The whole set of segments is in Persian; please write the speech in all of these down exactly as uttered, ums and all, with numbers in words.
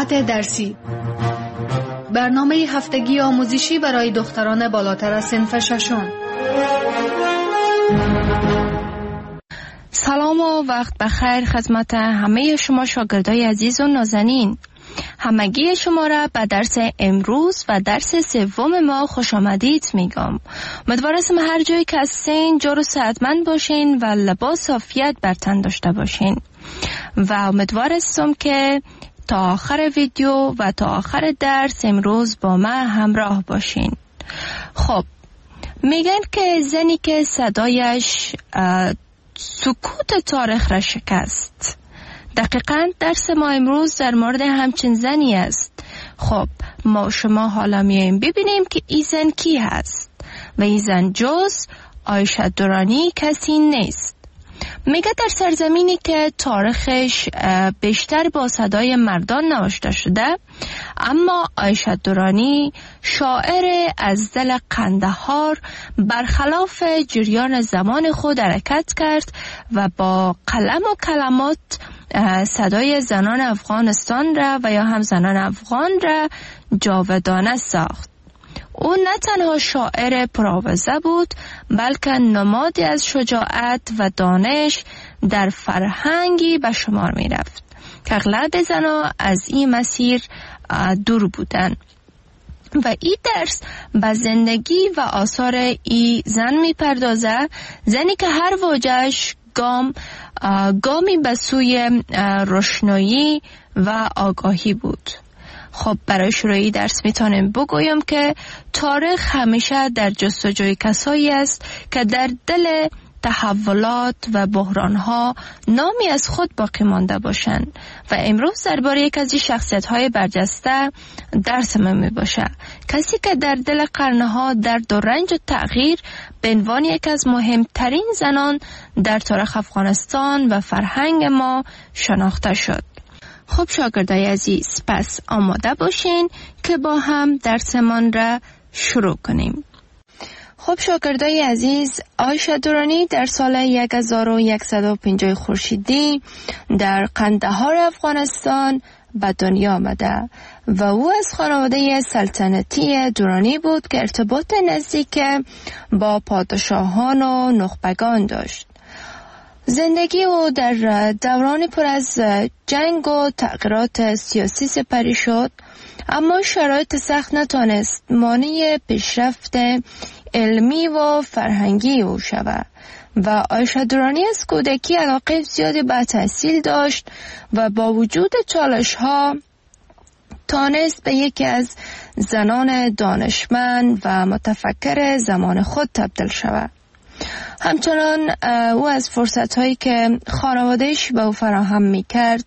ساعت درسی، برنامه هفتگی آموزشی برای دختران بالاتر از صنف ششم. سلام و وقت بخیر خدمت همه شما شاگردای عزیز و نازنین. همگی شما را به درس امروز و درس سوم ما خوش آمدید میگم. امیدوارم هر جایی که هستین جور و صحتمند باشین و لباس عافیت بر تن داشته باشین و امیدوارم که تا آخر ویدیو و تا آخر درس امروز با من همراه باشین. خب میگن که زنی که صدایش سکوت تاریخ را شکست. دقیقاً درس ما امروز در مورد همچین زنی است. خب ما شما حالا میایم ببینیم که این زن کی هست و این زن جز عایشه درانی کسی نیست. میگه در سرزمینی که تاریخش بیشتر با صدای مردان نوشته شده، اما عایشه درانی شاعر از دل قندهار برخلاف جریان زمان خود حرکت کرد و با قلم و کلمات صدای زنان افغانستان را و یا هم زنان افغان را جاودانه ساخت. او نه تنها شاعر پرآوازه بود بلکه نمادی از شجاعت و دانش در فرهنگی به شمار می رفت که اغلب زنان از این مسیر دور بودند. و این درس به زندگی و آثار این زن می پردازه، زنی که هر واژه‌اش گام گامی به سوی روشنایی و آگاهی بود. خب برای شروعی درس میتونم بگویم که تاریخ همیشه در جستجوی کسایی است که در دل تحولات و بحرانها نامی از خود باقی مانده باشند و امروز درباره یک از شخصیت‌های برجسته درس ما میباشه، کسی که در دل قرنها درد و رنج و تغییر به عنوان یک از مهمترین زنان در تاریخ افغانستان و فرهنگ ما شناخته شد. خب شاگردای عزیز، پس آماده باشین که با هم درسمان را شروع کنیم. خب شاگردای عزیز، عایشه درانی در سال هزار و صد و پنجاه خورشیدی در قندهار افغانستان به دنیا آمده و او از خانواده سلطنتی درانی بود که ارتباط نزدیک با پادشاهان و نخبگان داشت. زندگی او در دوران پر از جنگ و تغییرات سیاسی سپری شد، اما شرایط سخت نتوانست مانع پیشرفت علمی و فرهنگی او شود و عایشه درانی از کودکی علاقه زیادی به تحصیل داشت و با وجود چالش ها تانست به یکی از زنان دانشمند و متفکر زمان خود تبدیل شود. همچنان او از فرصت‌هایی که خانواده‌اش به او فراهم می‌کرد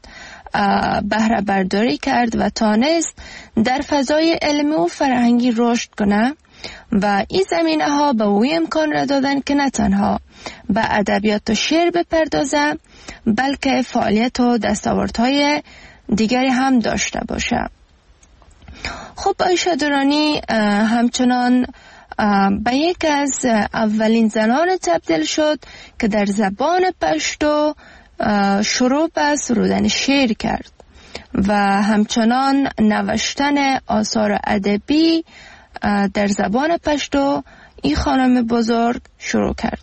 بهره برداری کرد و تانست در فضای علمی و فرهنگی رشد کنه و این زمینه‌ها به او امکان را دادن که نه تنها به ادبیات و شعر بپردازه بلکه فعالیت و دستاوردهای دیگری هم داشته باشه. خب عایشه درانی همچنان به یک از اولین زنان تبدیل شد که در زبان پشتو شروع به سرودن شعر کرد و همچنان نوشتن آثار ادبی در زبان پشتو این خانم بزرگ شروع کرد.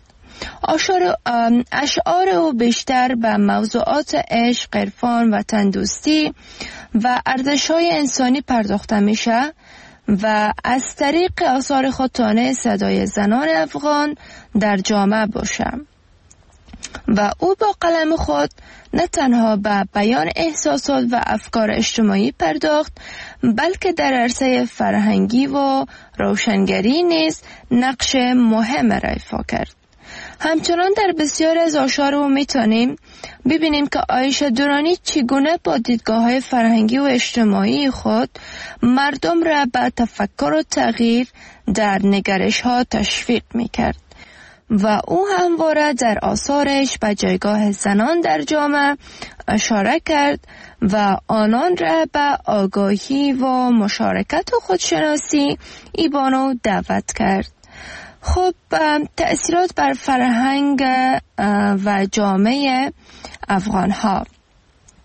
اشعار او بیشتر به موضوعات عشق، عرفان و تندوستی و ارزش‌های انسانی پرداخته میشه و از طریق آثار خود تانست صدای زنان افغان در جامعه باشه و او با قلم خود نه تنها به بیان احساسات و افکار اجتماعی پرداخت بلکه در عرصه فرهنگی و روشنگری نیز نقش مهم را ایفا کرد. همچنان در بسیار از آثار او میتونیم ببینیم که عایشه درانی چگونه با دیدگاه‌های فرهنگی و اجتماعی خود مردم را به تفکر و تغییر در نگرش‌ها تشویق میکرد و او همواره در آثارش به جایگاه زنان در جامعه اشاره کرد و آنان را به آگاهی و مشارکت و خودشناسی ایبانو دعوت کرد. خب تأثیرات بر فرهنگ و جامعه افغان ها.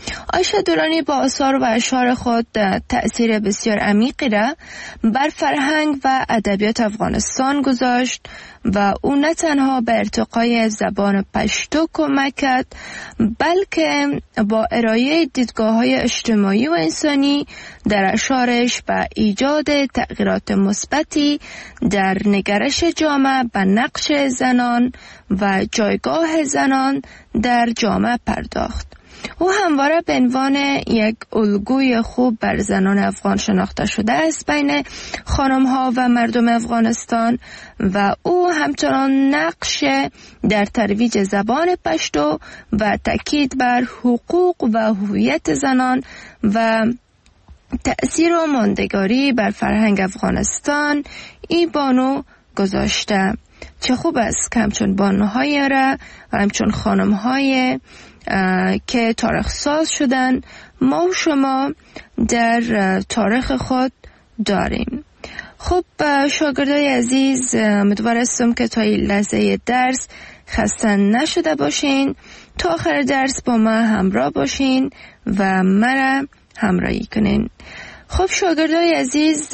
عایشه درانی با آثار و اشعار خود تأثیر بسیار عمیقی را بر فرهنگ و ادبیات افغانستان گذاشت و او نه تنها به ارتقای زبان پشتو کمک کرد، بلکه با ارائه دیدگاه‌های اجتماعی و انسانی در اشعارش و ایجاد تغییرات مثبتی در نگرش جامعه به نقش زنان و جایگاه زنان در جامعه پرداخت. او همواره به عنوان یک الگوی خوب بر زنان افغان شناخته شده است بین خانم‌ها و مردم افغانستان و او همچنان نقش در ترویج زبان پشتو و تاکید بر حقوق و هویت زنان و تأثیر و ماندگاری بر فرهنگ افغانستان ای بانو گذاشته. چه خوب است که همچون بانوهای را و همچون خانم‌های که تاریخ ساز شدن ما و شما در تاریخ خود داریم. خب شاگردای عزیز، امیدوار هستم که تا این لحظه درس خسته نشده باشین، تا آخر درس با ما همراه باشین و مرا همراهی کنین. خب شاگردای عزیز،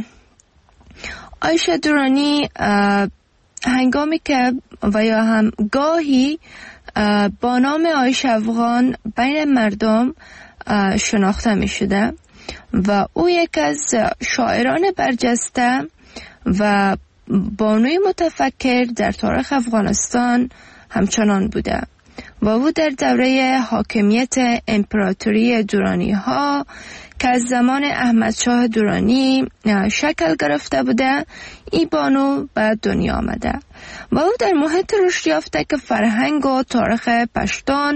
عایشه درانی هنگامی که و یا هم گاهی با نام عایشه افغان بین مردم شناخته می شده و او یک از شاعران برجسته و بانوی متفکر در تاریخ افغانستان همچنان بوده و او در دوره حاکمیت امپراتوری درانی ها که از زمان احمد شاه درانی شکل گرفته بوده ای بانو به دنیا آمده و او در محیط رشد یافته که فرهنگ و تاریخ پشتون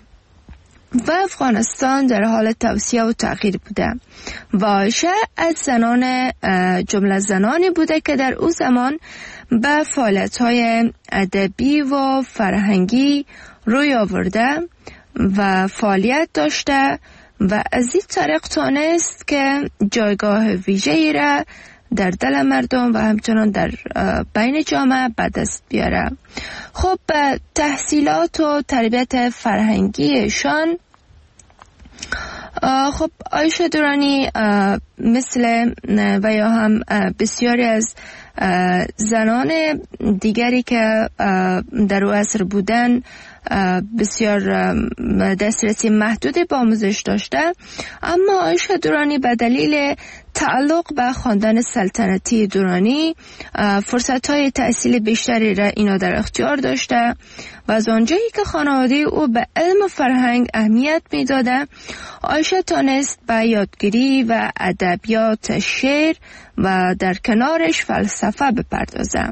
و افغانستان در حال توسعه و تغییر بوده و عایشه از زنان جمله زنانی بوده که در او زمان به فعالیت‌های ادبی و فرهنگی روی آورده و فعالیت داشته و از این طریق تانست که جایگاه ویژه‌ای را در دل مردم و همچنان در بین جامعه به دست بیاره. خب تحصیلات و تربیت فرهنگیشان، خب عایشه درانی مثل و یا هم بسیاری از زنان دیگری که در او عصر بودن بسیار دسترسی محدودی به آموزش داشته، اما عایشه درانی به دلیل تعلق به خاندان سلطنتی درانی فرصت‌های تحصیل بیشتری را اینا در اختیار داشته و از آنجایی که خانواده او به علم و فرهنگ اهمیت می‌داده، عایشه تانست به یادگیری و ادبیات شعر و در کنارش فلسفه بپردازه.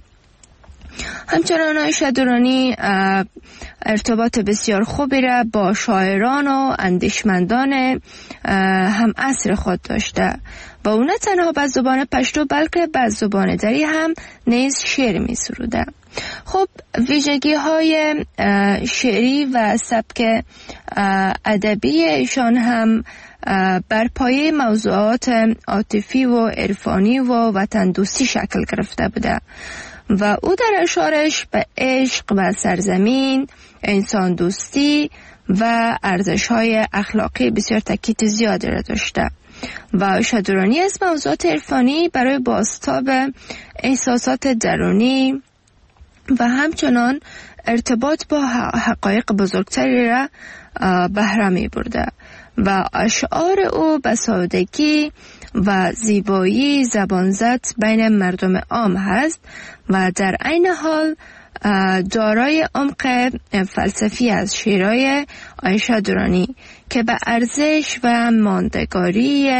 همچنان عایشه درانی ارتباط بسیار خوبی را با شاعران و اندیشمندان هم عصر خود داشته و او نه تنها به زبان پشتو بلکه به زبان دری هم نیز شعر می سروده. خب ویژگی های شعری و سبک ادبی ایشان هم بر پایه موضوعات عاطفی و عرفانی و وطن دوستی شکل گرفته بوده و او در اشعارش به عشق و سرزمین، انسان دوستی و ارزش‌های اخلاقی بسیار تاکید زیادی را داشته و عایشه درانی از موضوعات عرفانی برای بازتاب احساسات درونی و همچنان ارتباط با حقایق بزرگتری را بهره می برده و اشعار او به سادگی و زیبایی زبانزد بین مردم عام هست و در عین حال دارای عمق فلسفی از شعرهای عایشه درانی که به ارزش و ماندگاری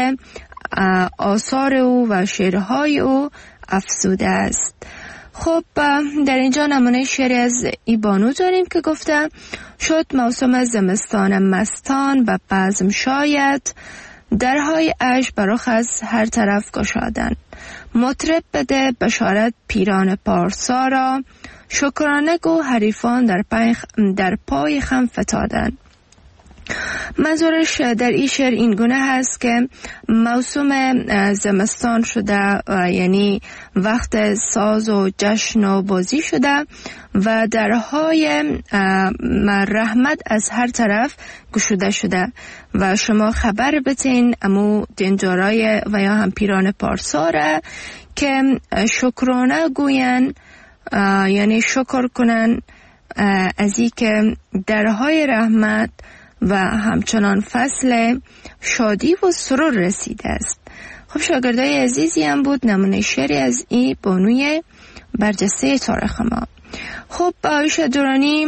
آثار او و شعرهای او افزوده است. خب در اینجا نمونه شعری از ای بانو داریم که گفته: شد موسم زمستان مستان و بزم شاید، درهای عشق برخ از هر طرف گشادن. مطرب بده بشارت پیران پارسا را، شکرانه گو حریفان در پای, در پای خم فتادن. منظورش در این شعر این گونه هست که موسم زمستان شده، یعنی وقت ساز و جشن و بازی شده و درهای رحمت از هر طرف گشوده شده و شما خبر بتین امو دینجارای و یا هم پیران پارساره که شکرانه گوین، یعنی شکر کنن از این که درهای رحمت و همچنان فصل شادی و سرور رسیده است. خب شاگردای عزیزی هم بود نمونه شعری از این بانوی برجسته تاریخ ما. خب عایشه درانی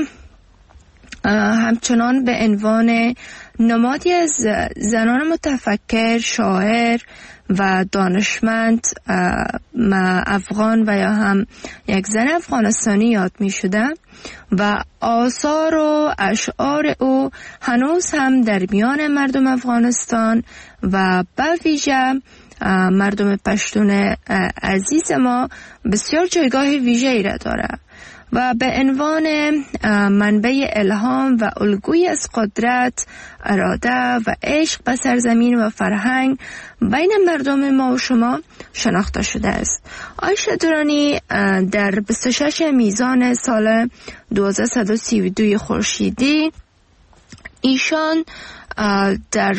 همچنان به عنوان نمادی از زنان متفکر، شاعر و دانشمند افغان و یا هم یک زن افغانستانی یاد می شده و آثار و اشعار او هنوز هم در میان مردم افغانستان و به ویژه مردم پشتون عزیز ما بسیار جایگاه ویژه‌ای را داره و به عنوان منبع الهام و الگویی از قدرت، اراده و عشق به سرزمین و فرهنگ بین مردم ما و شما شناخته شده است. عایشه درانی در بیست و شش میزان سال دو هزار و سی و دو خورشیدی ایشان در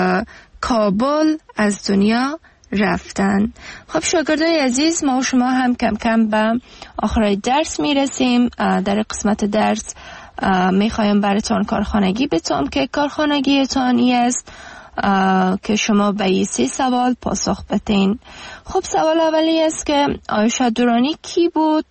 کابل از دنیا رفتن. خب شاگردای عزیز، ما و شما هم کم کم به آخرای درس میرسیم. در قسمت درس میخوایم براتون کارخانگی بتونم که کارخانگیتان ای است که شما به این سه سوال پاسخ بدین. خب سوال اولی است که عایشه درانی کی بود؟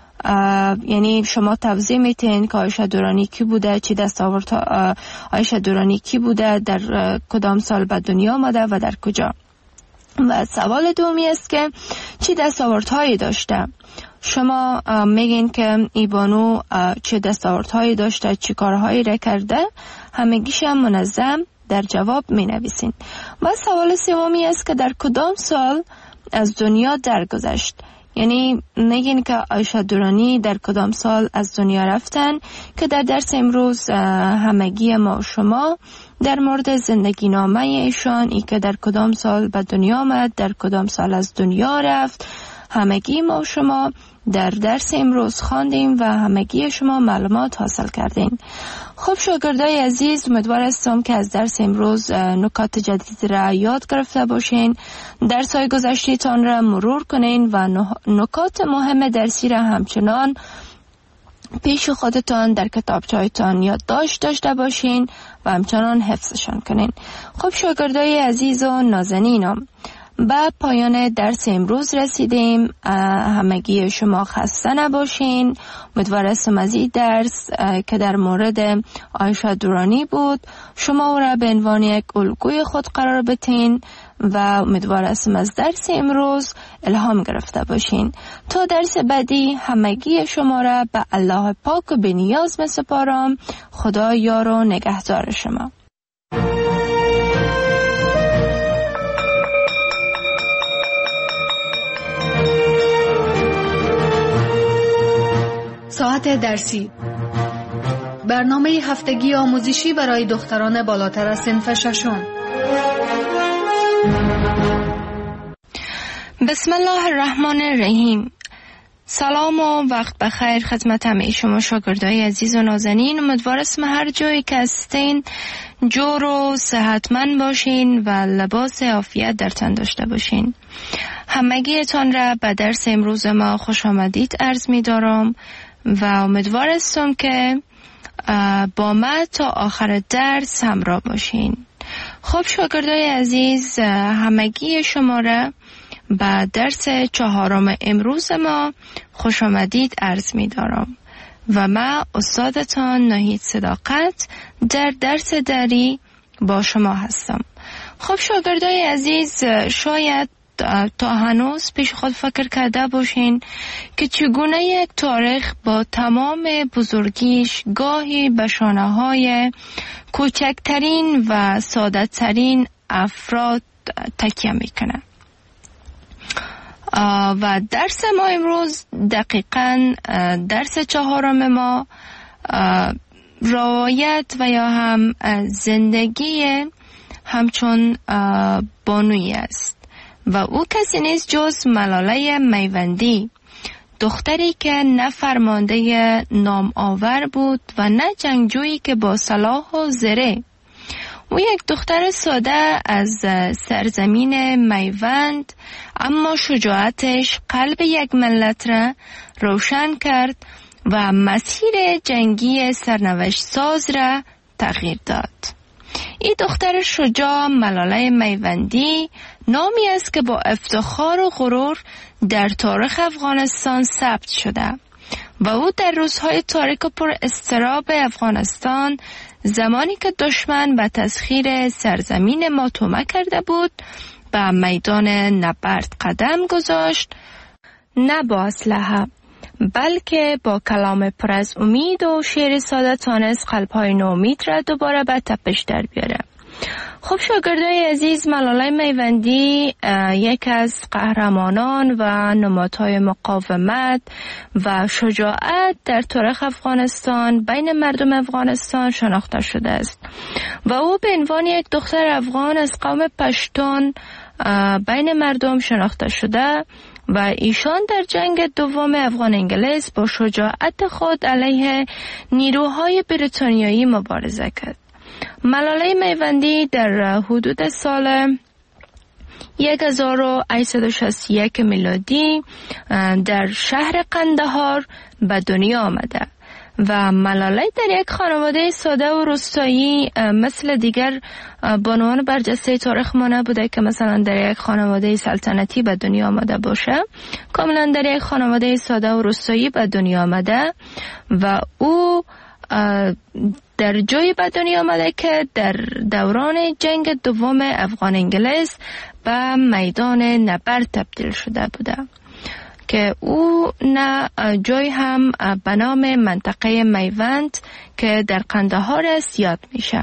یعنی شما توضیح میتین که عایشه درانی کی بوده، چی دستاورد عایشه درانی کی بوده، در کدام سال به دنیا آمده و در کجا. و سوال دومی است که چی دستاوردهایی داشته؟ شما میگین که ای بانو چه دستاوردهایی داشته، چی کارهایی را کرده، همگیش هم منظم در جواب می نویسین. و سوال سومی است که در کدام سال از دنیا درگذشت؟ یعنی میگین که عایشه درانی در کدام سال از دنیا رفتن که در درس امروز همگی ما و شما در مورد زندگی نامه ایشان، ای که در کدام سال به دنیا آمد، در کدام سال از دنیا رفت، همگی ما و شما در درس امروز خواندیم و همگی شما معلومات حاصل کردین. خب شاگردای عزیز، امیدوار هستم که از درس امروز نکات جدید را یاد گرفته باشین، درس های گذشته تان را مرور کنین و نکات مهم درسی را همچنان پیش خودتان در کتابچه‌تان یادداشت داشته باشین و همچنان حفظشان کنین. خب شاگردای عزیز و نازنینم، به پایان درس امروز رسیدیم. همگی شما خسته نباشین. امیدوار هستم از این درس که در مورد عایشه درانی بود شما او را به عنوان یک الگوی خود قرار بدین و امیدوار هستم از درس امروز الهام گرفته باشین. تا درس بعدی همگی شما را به الله پاک و به نیاز میسپارم. خدا یار و نگهدار شما. ساعت درسی، برنامه هفتگی آموزشی برای دختران بالاتر از صنف ششم. بسم الله الرحمن الرحیم. سلام و وقت بخیر خدمت همه شما شاگردای عزیز و نازنین. امیدوارم هر جایی که هستین جور و صحتمند باشین و لباس عافیت در تن داشته باشین. همگیتان را به درس امروز ما خوش آمدید عرض می دارم و امیدوار هستم که با ما تا آخر درس همراه باشین. خب شاگردای عزیز، همگی شما را به درس چهارم امروز ما خوش آمدید عرض می دارم و من استادتان ناهید صداقت در درس دری با شما هستم. خب شاگردای عزیز، شاید تا هنوز پیش خود فکر کرده باشین که چگونه یک تاریخ با تمام بزرگیش گاهی به شانه‌های کوچکترین و ساده‌ترین افراد تکیه میکنه. و درس ما امروز دقیقاً درس چهارم ما روایت و یا هم زندگی همچون بانوی است و او کسی نیست جز ملاله میوندی، دختری که نه فرمانده نام آور بود و نه جنگجویی که با سلاح و زره. او یک دختر ساده از سرزمین میوند، اما شجاعتش قلب یک ملت را روشن کرد و مسیر جنگی سرنوشت ساز را تغییر داد. این دختر شجاع ملاله میوندی نامی است که با افتخار و غرور در تاریخ افغانستان ثبت شده و او در روزهای تاریک و پر اضطراب افغانستان، زمانی که دشمن به تسخیر سرزمین ما تومه کرده بود، به میدان نبرد قدم گذاشت، نه با اسلحه بلکه با کلام پر از امید و شعر ساده تانست قلب‌های ناامید را دوباره به تپش در بیاره. خب شاگردای عزیز، ملاله میوندی یک از قهرمانان و نمادهای مقاومت و شجاعت در تاریخ افغانستان بین مردم افغانستان شناخته شده است و او به عنوان یک دختر افغان از قوم پشتون بین مردم شناخته شده و ایشان در جنگ دوم افغان انگلیس با شجاعت خود علیه نیروهای بریتانیایی مبارزه کرد. ملاله میوندی در حدود سال هزار و هشتصد و شصت و یک میلادی در شهر قندهار به دنیا آمده و ملاله در یک خانواده ساده و روستایی مثل دیگر بانوان برجسته تاریخ ما نبوده که مثلا در یک خانواده سلطنتی به دنیا آمده باشه. کاملا در یک خانواده ساده و روستایی به دنیا آمده و او در جایی به دنیا آمده که در دوران جنگ دوم افغان انگلیس به میدان نبرد تبدیل شده بوده که او نه جای هم به نام منطقه میوند که در قندهار است یاد میشه.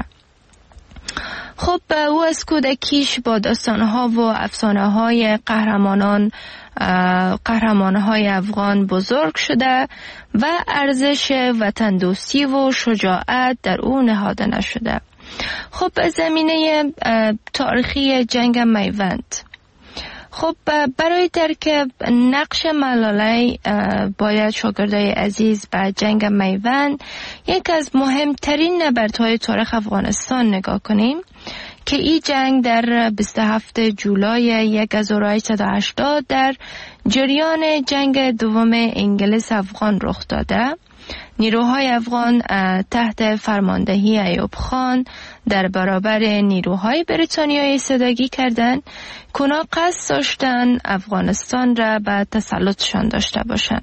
خب او از کودکیش با داستانها و افسانه های قهرمانان قهرمانهای افغان بزرگ شده و ارزش وطن دوستی و شجاعت در او نهاده نشده. خب به زمینه تاریخی جنگ میوند، خب برای درک نقش ملاله باید شاگردای عزیز به جنگ میوند، یک از مهمترین نبردهای تاریخ افغانستان نگاه کنیم که این جنگ در بیست و هفتم جولای هزار و هشتصد و هشتاد در جریان جنگ دوم انگلیس افغان رخ داده. نیروهای افغان تحت فرماندهی ایوب خان در برابر نیروهای بریتانیایی ایستادگی کردند که اونا قصد داشتن افغانستان را به تسلطشان داشته باشند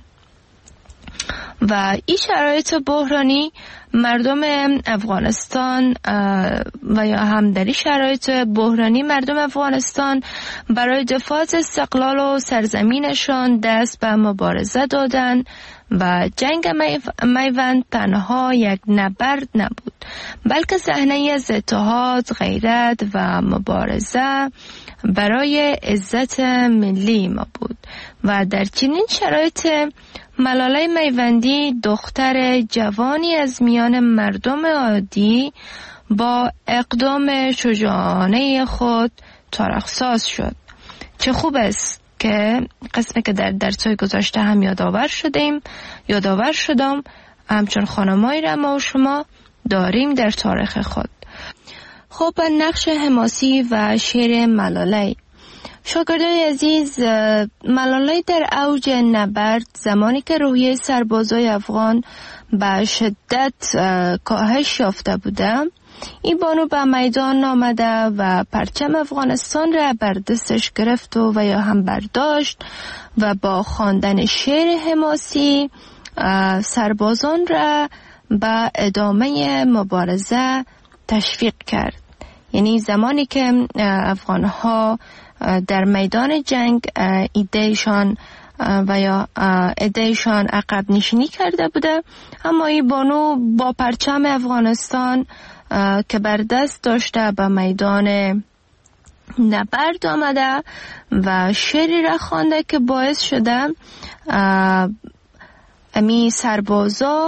و این شرایط بحرانی مردم افغانستان و یا هم در این شرایط بحرانی مردم افغانستان برای دفاع از استقلال و سرزمینشان دست به مبارزه دادند و جنگ میوند تنها یک نبرد نبود بلکه صحنه‌ای از اتحاد، غیرت و مبارزه برای عزت ملی ما بود و در چنین شرایط ملاله میوندی دختر جوانی از میان مردم عادی با اقدام شجاعانه خود تاریخ‌ساز شد. چه خوب است که قسمی که در درس‌های گذشته هم یادآور شدیم یادآور شدم همچون خانمایی را ما و شما داریم در تاریخ خود. خب نقش حماسی و شعر ملاله. شاگردای عزیز، ملاله در اوج نبرد زمانی که روحیه سربازای افغان به شدت کاهش یافته بوده، این بانو به میدان آمده و پرچم افغانستان را بر دستش گرفت و, و یا هم برداشت و با خواندن شعر حماسی سربازان را به ادامه مبارزه تشویق کرد. یعنی زمانی که افغانها در میدان جنگ ایدهشان و یا ایدهشان عقب نشینی کرده بوده، اما این بانو با پرچم افغانستان که بر دست داشته به میدان نبرد آمده و شعری را خوانده که باعث شده امی سربازا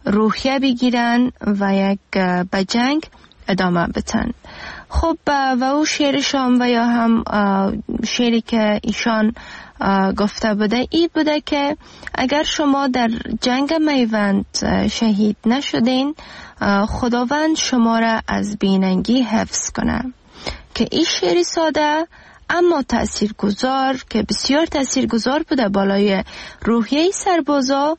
روحیه بگیرن و یک به جنگ ادامه بتن. خب و او شعرشان و یا هم شعری که ایشان گفته بوده ای بوده که اگر شما در جنگ میوند شهید نشدین، خداوند شما را از بیننگی حفظ کنه. که این شعری ساده اما تاثیرگذار که بسیار تاثیرگذار بوده بالای روحیه سربازا،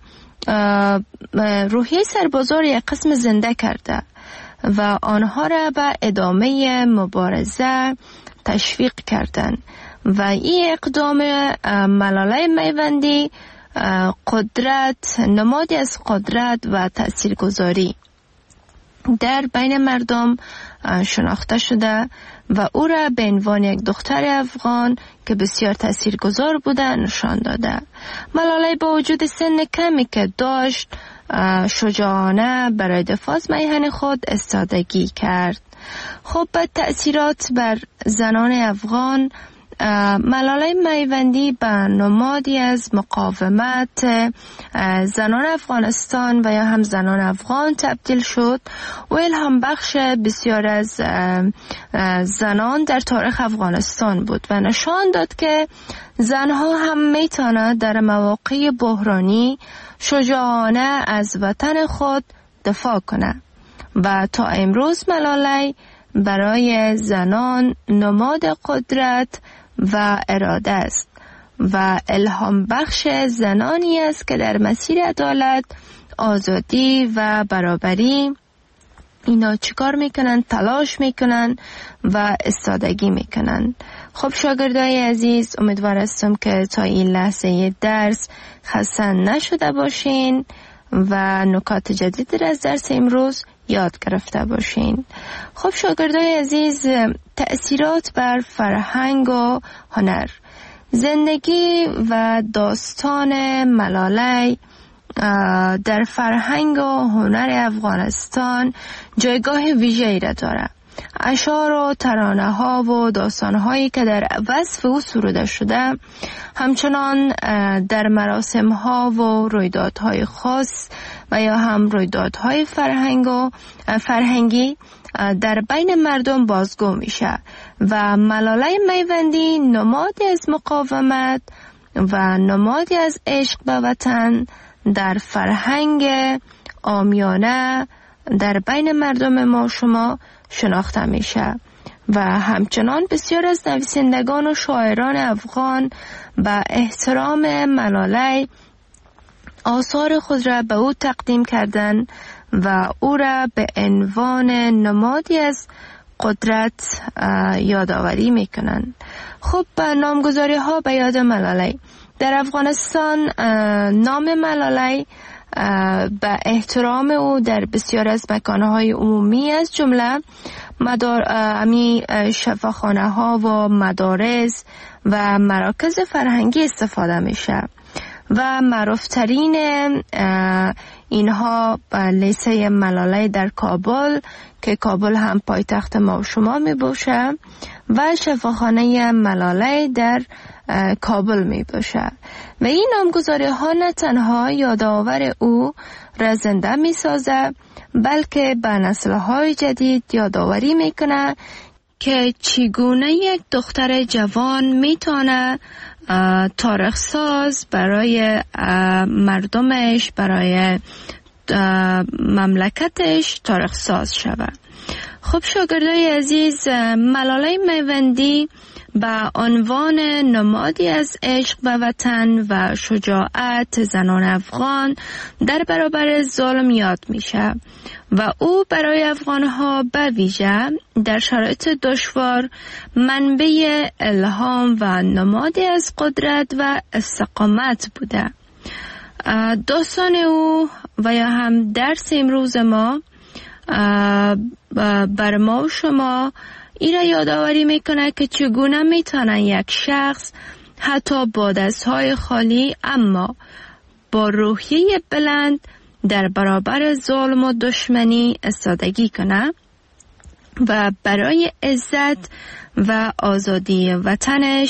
روحیه سربازا را یک قسم زنده کرده و آنها را به ادامه مبارزه تشویق کردن. و این اقدام ملاله میوندی قدرت، نمادی از قدرت و تاثیرگذاری در بین مردم شناخته شده و او را به عنوان یک دختر افغان که بسیار تاثیرگذار بوده نشان داده. ملاله با وجود سن کمی که داشت، شجاعانه برای دفاع از میهن خود استادگی کرد. خب به تأثیرات بر زنان افغان، ملاله میوندی به نمادی از مقاومت زنان افغانستان و یا هم زنان افغان تبدیل شد و الهام بخش بسیار از زنان در تاریخ افغانستان بود و نشان داد که زنها هم میتونند در مواقع بحرانی شجاعانه از وطن خود دفاع کنند و تا امروز ملاله برای زنان نماد قدرت و اراده است و الهام بخش زنانی است که در مسیر عدالت، آزادی و برابری اینا چیکار میکنن؟ تلاش میکنن و استادگی میکنن. خب شاگردای عزیز، امیدوار هستم که تا این لحظه درس خسته نشده باشین و نکات جدید از درس امروز یاد گرفته باشین. خب شاگردای عزیز، تأثیرات بر فرهنگ و هنر. زندگی و داستان ملاله در فرهنگ و هنر افغانستان جایگاه ویژه‌ای را دارد. اشعار و ترانه ها و داستان هایی که در وصف او سروده شده همچنان در مراسم ها و رویدادهای خاص و یا هم رویدادهای فرهنگ و فرهنگی در بین مردم بازگو میشه و ملاله میوندی نمادی از مقاومت و نمادی از عشق به وطن در فرهنگ عامیانه در بین مردم ما شما شناخته میشه و همچنان بسیار از نویسندگان و شاعران افغان به احترام ملاله آثار خود را به او تقدیم کردند و او را به عنوان نمادی از قدرت یادآوری میکنند. خب نامگذاری ها به یاد ملاله. در افغانستان نام ملاله به احترام او در بسیار از مکانهای عمومی از جمله مدار امی شفاخانه ها و مدارس و مراکز فرهنگی استفاده میشه و معروفترین اینها لیسه ملاله در کابل که کابل هم پایتخت ما و شما می باشه و شفاخانه ملاله در کابل می باشه و این نامگذاری ها نه تنها یادآور او را زنده می سازه بلکه به نسل های جدید یادآوری می کنه که چگونه یک دختر جوان می تونه تاریخ ساز برای مردمش، برای مملکتش تاریخ ساز شود. خب شاگردای عزیز، ملاله میوندی به عنوان نمادی از عشق به وطن و شجاعت زنان افغان در برابر ظلم یاد میشه و او برای افغانها به ویژه در شرایط دشوار منبع الهام و نمادی از قدرت و استقامت بوده. داستان او و یا هم درس امروز ما بر ما و شما این را یادآوری میکنه که چگونه میتونه یک شخص حتی با دستهای خالی اما با روحیه بلند در برابر ظلم و دشمنی استادگی کنه و برای عزت و آزادی وطنش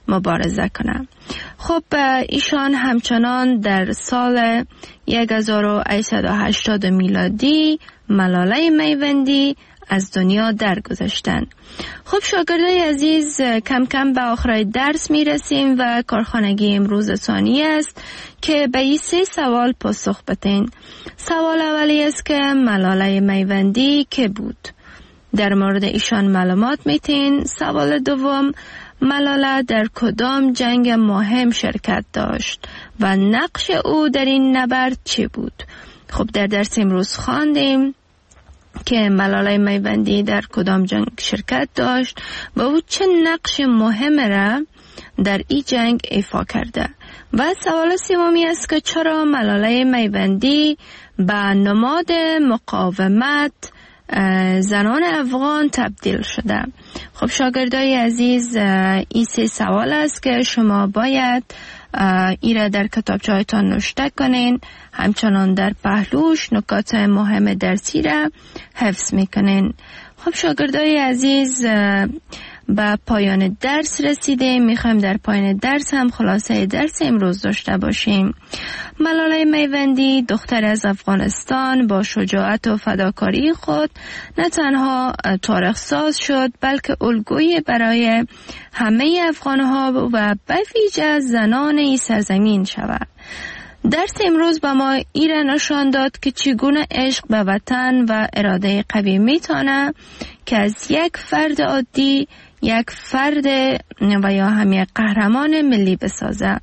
مبارزه کنه. خب ایشان همچنان در سال هزار و هشتصد و هشتاد میلادی ملاله میوندی از دنیا درگذشتند. خب شاگردای عزیز، کم کم به آخر درس می رسیم و کارخانگی امروز ثانی است که به این سه سوال پاسخ بدین. سوال اولی است که ملاله میوندی که بود؟ در مورد ایشان معلومات میتین. سوال دوم، ملاله در کدام جنگ مهم شرکت داشت و نقش او در این نبرد چی بود؟ خب در درس امروز خواندیم که ملاله میوندی در کدام جنگ شرکت داشت و او چه نقش مهم را در این جنگ ایفا کرده. و سوال سومی است که چرا ملاله میوندی به نماد مقاومت زنان افغان تبدیل شده؟ خب شاگردای عزیز، این سه سوال است که شما باید ایره در کتابچه‌هایتان نوشته کنین، همچنان در پهلوش نکات مهم درسی را حفظ میکنین. خب شاگردای عزیز، به پایان درس رسیدیم. میخوایم در پایان درس هم خلاصه درس امروز داشته باشیم. ملاله میوندی دختر از افغانستان با شجاعت و فداکاری خود نه تنها تاریخ ساز شد، بلکه الگویی برای همه افغانها و به ویژه زنان این سرزمین شود. درس امروز به ما ایره نشان داد که چگونه عشق به وطن و اراده قوی میتونه که از یک فرد عادی یک فرد و یا هم یک قهرمان ملی بسازه.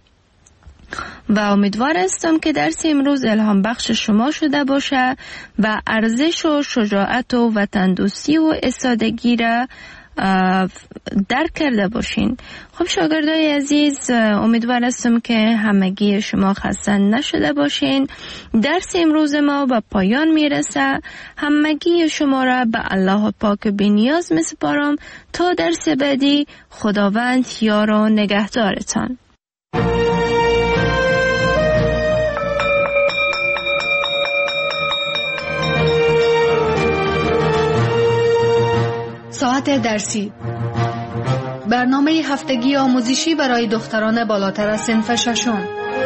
و امیدوار هستم که درس امروز الهام بخش شما شده باشه و ارزش و شجاعت و وطن دوستی و استادگی را درک کرده باشین. خب شاگردای عزیز، امیدوار هستم که همگی شما خسته نشده باشین. درس امروز ما به پایان میرسه. همگی شما را به الله پاک بی‌نیاز میسپارم تا درس بعدی. خداوند یار و نگهدارتان. ساعت درسی، برنامه هفتگی آموزشی برای دختران بالاتر از صنف ششم.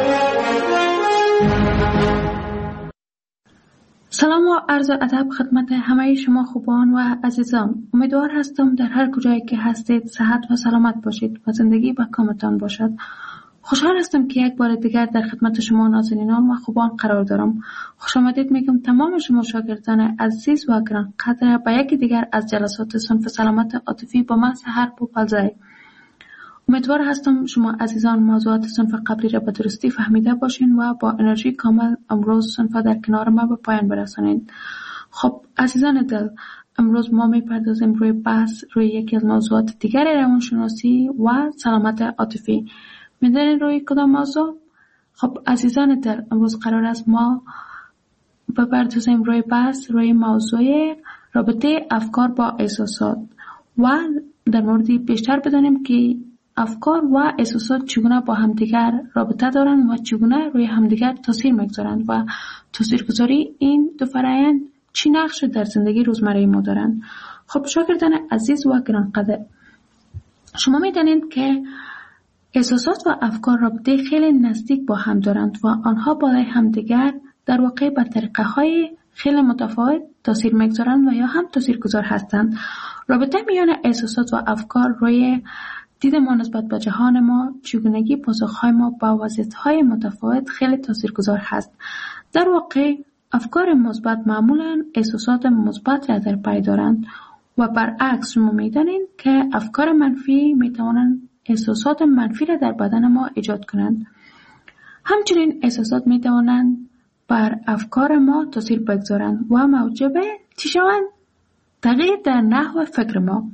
سلام و عرض ادب خدمت همه شما خوبان و عزیزان. امیدوار هستم در هر کجایی که هستید صحت و سلامت باشید و زندگی به کامتان باشد. خوشحال هستم که یک بار دیگر در خدمت شما نازنینان و خوبان قرار دارم. خوش آمدید میگم تمام شما شاگردان عزیز و گرانقدر به یکی دیگر از جلسات صنف سلامت عاطفی با من سحر پوپلزای. امیدوار هستم شما عزیزان موضوعات صنف قبلی را به درستی فهمیده باشین و با انرژی کامل امروز صنف در کنار ما به پایان برسانید. خب عزیزان دل، امروز ما میپردازیم روی بحث روی یکی از موضوعات دیگر روانشناسی و سلامت عاطفی. میدونین روی کدام موضوع؟ خب عزیزان دل، امروز قرار است ما بپردازیم روی بحث روی موضوع رابطه افکار با احساسات و در موردی بیشتر بدانیم که افکار و احساسات چگونه با همدیگر رابطه دارند و چگونه روی همدیگر تاثیر میگذارند و تاثیرگذاری این دو فرآیند چی نقش در زندگی روزمره ما دارند. خب شاگردان عزیز و گرانقدر، شما میدانید که احساسات و افکار رابطه خیلی نزدیک با هم دارند و آنها بالای همدیگر در واقع به طریقه های خیلی متفاوت تاثیر میگذارند و یا هم تاثیرگذار هستند. رابطه میان احساسات و افکار روی دید ما نسبت به جهان ما، چگونگی پاسخهای ما با وضعیت‌های متفاوت خیلی تاثیرگذار هست. در واقع افکار مثبت معمولاً احساسات مثبت را در پی دارند و برعکس شما می‌دانید که افکار منفی می‌توانند احساسات منفی را در بدن ما ایجاد کنند. همچنین احساسات می‌توانند بر افکار ما تاثیر بگذارند و موجب چی شوند؟ تغییر در نحو فکر ما.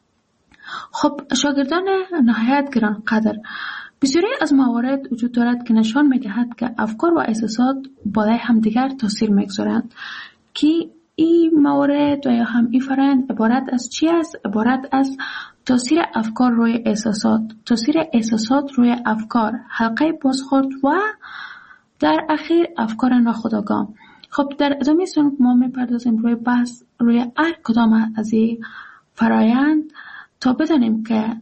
خب شاگردان نهایت گرانقدر، بسیاری از موارد وجود دارد که نشان می‌دهد که افکار و احساسات بالای همدیگر تاثیر می‌گذارند که این موارد و یا هم این فرآیند عبارت از چی است؟ عبارت از تاثیر افکار روی احساسات، تاثیر احساسات روی افکار، حلقه بازخورد و در اخیر افکار ناخودآگاه. خب در ادامه صنف ما می‌پردازیم روی بحث روی هر کدام از این فرآیند تا بدانیم که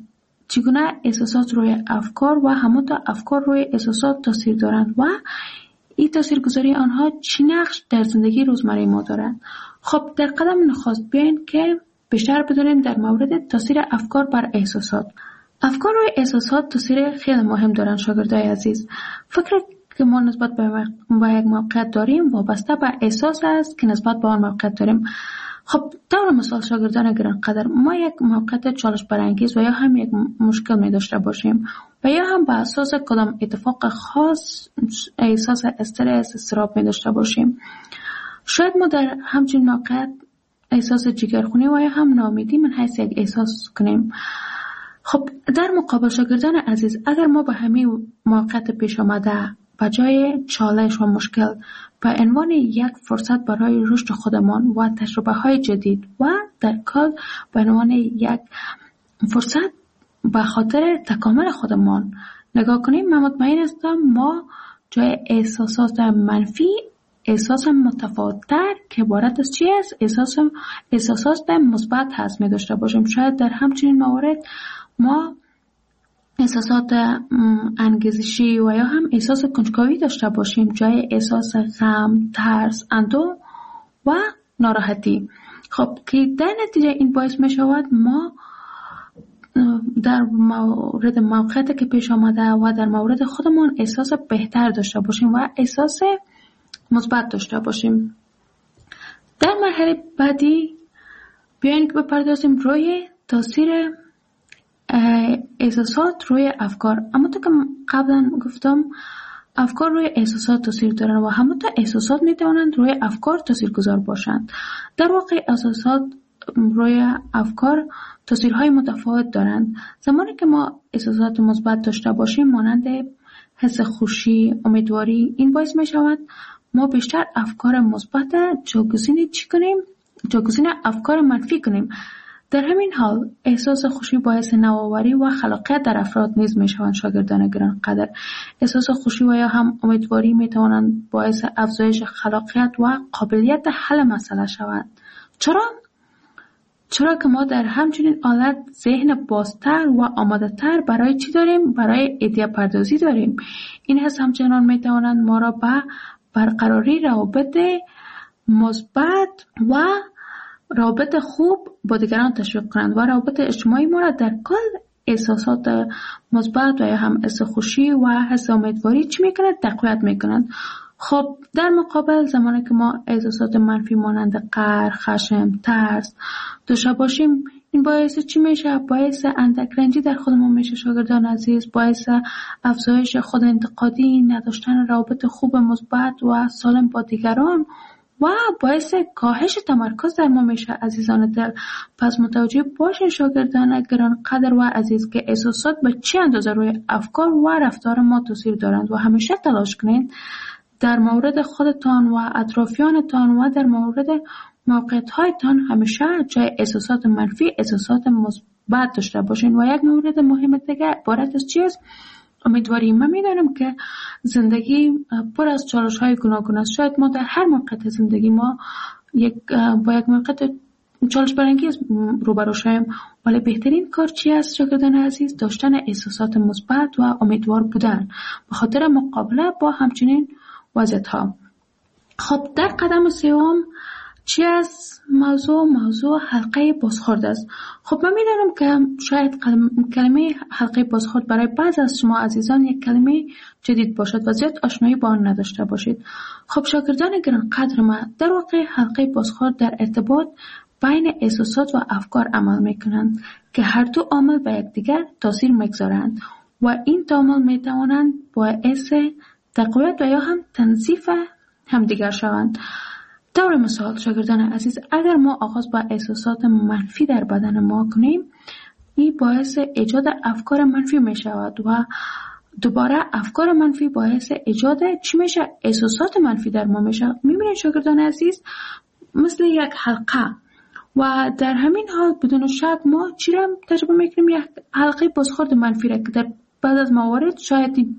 چگونه احساسات روی افکار و همانطور افکار روی احساسات تاثیر دارند و این تاثیرگذاری آنها چی نقش در زندگی روزمره ما دارند. خب در قدم نخست بیاین که بیشتر بدونیم در مورد تاثیر افکار بر احساسات. افکار روی احساسات تاثیر خیلی مهم دارند شاگردای عزیز. فکر که ما نسبت به یک موقعیت داریم وابسته به احساس است که نسبت به آن موقعیت داریم. خب طور مثال شاگردان گرانقدر، ما یک موقعیت چالش برانگیز و یا هم یک مشکل می داشته باشیم و یا هم به اساس کدام اتفاق خاص احساس استرس استراب می داشته باشیم. شاید ما در همچین موقعیت احساس جگرخونی و یا هم ناامیدی من حیث یک احساس کنیم. خب در مقابل شاگردان عزیز، اگر ما به همین موقعیت پیش آمده به جای چالش و مشکل به عنوان یک فرصت برای رشد خودمان و تجربه های جدید و در کل به عنوان یک فرصت به خاطر تکامل خودمان نگاه کنیم، من مطمئن هستم ما جای احساسات منفی احساس متفاوت‌تر که عبارت از چی است؟ احساس احساسات مثبت هست می داشته باشیم. شاید در همچنین موارد ما احساسات انگیزشی و یا هم احساس کنجکاوی داشته باشیم جای احساس غم، ترس، اندوه و ناراحتی. خب که در نتیجه این باعث می شود ما در مورد موقعیتی که پیش آمده و در مورد خودمون احساس بهتر داشته باشیم و احساس مثبت داشته باشیم. در مرحله بعدی بیاین که بپردازیم روی تاثیر احساسات روی افکار. اما تو که قبلا گفتم افکار روی احساسات تاثیر دارن و همونطور احساسات میتوانند روی افکار تاثیرگذار باشند. در واقع احساسات روی افکار تاثیرهای متفاوت دارند. زمانی که ما احساسات مثبت داشته باشیم مانند حس خوشی، امیدواری، این باعث می شود ما بیشتر افکار مثبت جایگزین چی کنیم؟ جایگزین افکار منفی کنیم. در همین حال احساس خوشی باعث نوآوری و خلاقیت در افراد نیز می شوند. شاگردان گرانقدر، احساس خوشی و یا هم امیدواری می توانند باعث افزایش خلاقیت و قابلیت حل مسئله شوند. چرا؟ چرا که ما در همچنین حالت ذهن بازتر و آماده تر برای چی داریم؟ برای ایده پردازی داریم. این حس همچنان می توانند ما را به برقراری روابط مثبت و روابط خوب با دیگران تشویق کنند و روابط اجتماعی ما را در کل احساسات مثبت و یا هم حس خوشی و حس امیدواری چی میکنند؟ تقویت میکنند. خب در مقابل زمانی که ما احساسات منفی مانند قهر، خشم، ترس داشته باشیم، این باعث چی میشه؟ باعث اندک رنجی در خودمون میشه شاگردان عزیز، باعث افزایش خود انتقادی، نداشتن روابط خوب مثبت و سالم با دیگران و باعث کاهش تمرکز در ما میشه. عزیزان دل، پس متوجه باشین شاگردان گرانقدر و عزیز که احساسات به چه اندازه روی افکار و رفتار ما تاثیر دارند و همیشه تلاش کنید در مورد خودتان و اطرافیانتان و در مورد موقعیت‌هایتان همیشه جای احساسات منفی احساسات مثبت داشته باشین. و یک مورد مهم دیگه عبارت از چی است؟ امیدواری. من میدانم که زندگی پر از چالش‌های گوناگون است. شاید ما در هر موقعیت زندگی ما یک با یک موقعیت چالش برانگیز روبرو شویم، ولی بهترین کار چی است شاگردان عزیز؟ داشتن احساسات مثبت و امیدوار بودن به خاطر مقابله با همچنین وضعیت‌ها. خب در قدم سوم چی است؟ موضوع موضوع حلقه بازخورد است. خب من میدانم که شاید کلمه حلقه بازخورد برای بعض از شما عزیزان یک کلمه جدید باشد و زیاد آشنایی با آن نداشته باشید. خب شاگردان گرانقدر من، در واقع حلقه بازخورد در ارتباط بین احساسات و افکار عمل میکنند که هر دو عامل به یکدیگر تاثیر میگذارند و این دو عامل میتوانند باعث تقویت و یا هم تنظیف همدیگر شوند. طور مثال شاگردان عزیز، اگر ما آغاز با احساسات منفی در بدن ما کنیم، این باعث ایجاد افکار منفی می شود و دوباره افکار منفی باعث ایجاد چی میشه؟ احساسات منفی در ما میشه. میبینید شاگردان عزیز مثل یک حلقه و در همین حال بدون شک ما چی را تجربه میکنیم؟ یک حلقه بازخورد منفی را که در بعض از موارد شاید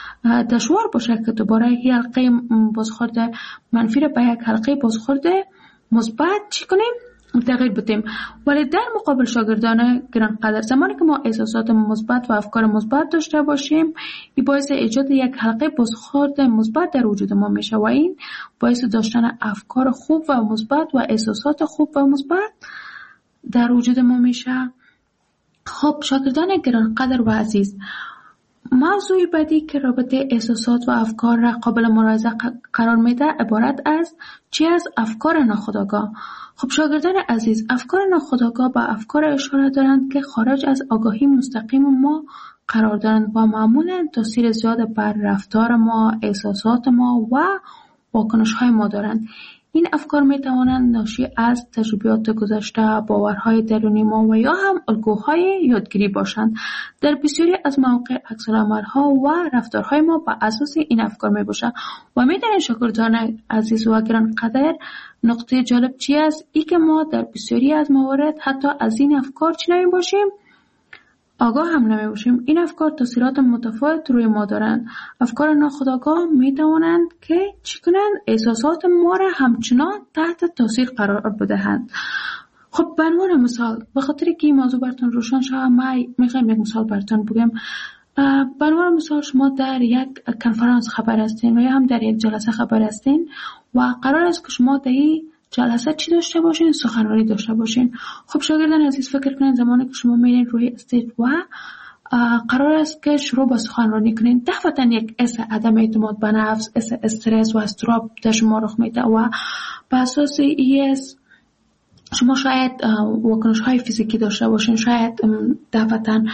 دشوار باشه که دوباره یک حلقه بازخورد منفی را به یک حلقه بازخورد مثبت چی کنیم؟ تغییر بدیم. ولی در مقابل شاگردان گرانقدر، زمانی که ما احساسات مثبت و افکار مثبت داشته باشیم، این باعث ایجاد یک حلقه بازخورد مثبت در وجود ما میشه و این باعث داشتن افکار خوب و مثبت و احساسات خوب و مثبت در وجود ما میشه. خب شاگردان گرانقدر و عزیز، موضوع بعدی که رابطه احساسات و افکار را قابل ملاحظه قرار میده عبارت از چی از افکار ناخودآگاه. خب شاگردان عزیز، افکار ناخودآگاه به افکار اشاره دارند که خارج از آگاهی مستقیم ما قرار دارند و معمولا تاثیر زیاد بر رفتار ما، احساسات ما و واکنش های ما دارند. این افکار می توانند ناشی از تجربیات گذشته، باورهای درونی ما و یا هم الگوهای یادگیری باشند. در بسیاری از مواقع عکس‌العمل‌ها و رفتارهای ما بر اساس این افکار می باشند و می دانید شاگردان عزیز و گرانقدر، نقطه جالب چی است؟ ای که ما در بسیاری از موارد حتی از این افکار چی نمی باشیم؟ آگاه هم نمی باشیم. این افکار تاثیرات متفاوت روی ما دارند. افکار ناخودآگاه می توانند که چی کنند؟ احساسات ما را همچنان تحت تاثیر قرار بدهند. خب به عنوان مثال، به خاطر که این موضوع براتون روشن شد، ما میخوایم یک مثال براتون بگم. به عنوان مثال، شما در یک کنفرانس خبر هستین و یا هم در یک جلسه خبر هستین و قرار است که شما در این جلسه چی داشته باشین؟ سخنرانی داشته باشین. خب شاگردان عزیز، فکر کنین زمانی که شما میرین روی استیج و قرار است که شروع با سخنرانی کنین، دفعتا یک حس عدم اعتماد به نفس، حس استرس و اضطراب در شما رخ میده و به اساس این شما شاید واکنش های فیزیکی داشته باشین، شاید دفعتا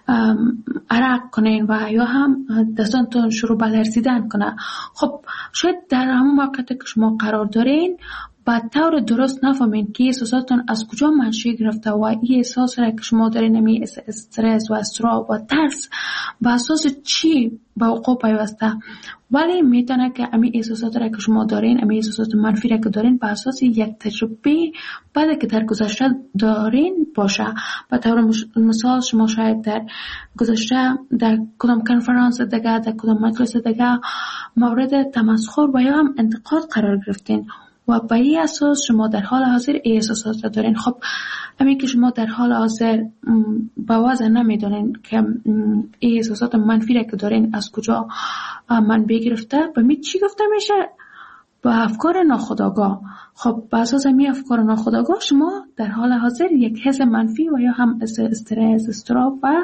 عرق کنین و یا هم دستانتون شروع به لرزیدن کنه. خب شاید در همون موقعیت که شما قرار دارین با طور درست نفهمین که احساساتون از کجا منشأ گرفته و این احساس را که شما دارین، نمی استرس و اضطراب و ترس با اساس چی به وقوع پیوسته. ولی میتونه که امی احساسات را که شما دارین، امی احساسات منفی را که دارین، به اساس یک تجربه بعد که در گذشته دارین باشه. به طور مثال شما شاید در گذشته در کدام کنفرانس دیگه، در کدام مجلس دیگه مورد تمسخر و یا هم انتقاد قرار گرفتین و به این اساس شما در حال حاضر ای احساسات را دارین. خب همین که شما در حال حاضر با وضع نمیدونین که ای احساسات منفی را که دارین از کجا منبع گرفته، به می چی گفته میشه؟ با افکار ناخودآگاه. خب با اساس می افکار ناخودآگاه شما در حال حاضر یک حس منفی و یا هم حس استرس، اضطراب و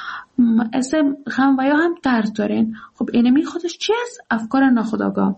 حس غم و یا هم ترس دارین. خب اینمی خودش چی است؟ افکار ناخودآگاه.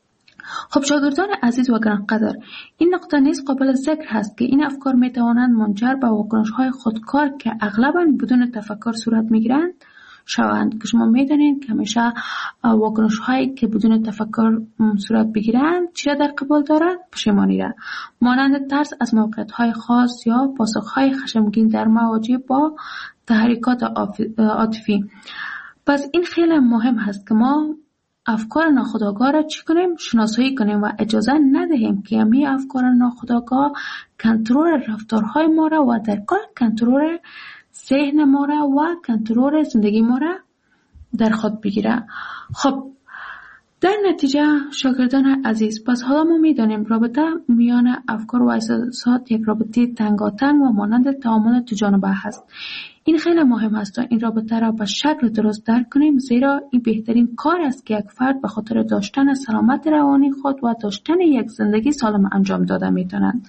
خب شاگردان عزیز و گرانقدر، این نقطه نیز قابل ذکر هست که این افکار می توانند منجر به واکنش‌های خودکار که اغلباً بدون تفکر صورت می‌گیرند شوند. که شما می‌دانید که همیشه واکنش‌هایی که بدون تفکر صورت بگیرند چی را در قبال دارند؟ پشیمانی را، مانند ترس از موقعیت‌های خاص یا پاسخ‌های خشمگین در مواجه با تحریکات عاطفی. پس این خیلی مهم هست که ما افکار ناخودآگاه را چی کنیم؟ شناسایی کنیم و اجازه ندهیم که همین افکار ناخودآگاه کنترل رفتارهای ما را و در کل کنترل ذهن ما را و کنترل زندگی ما را در خود بگیره. خب در نتیجه شاگردان عزیز، پس حالا ما میدانیم رابطه میان افکار و احساسات یک رابطه تنگاتنگ و مانند تعامل دو جانبه هست. این خیلی مهم است تا این رابطه را به شکل درست درک کنیم، زیرا این بهترین کار است که یک فرد به خاطر داشتن سلامت روانی خود و داشتن یک زندگی سالم انجام داده میتونند.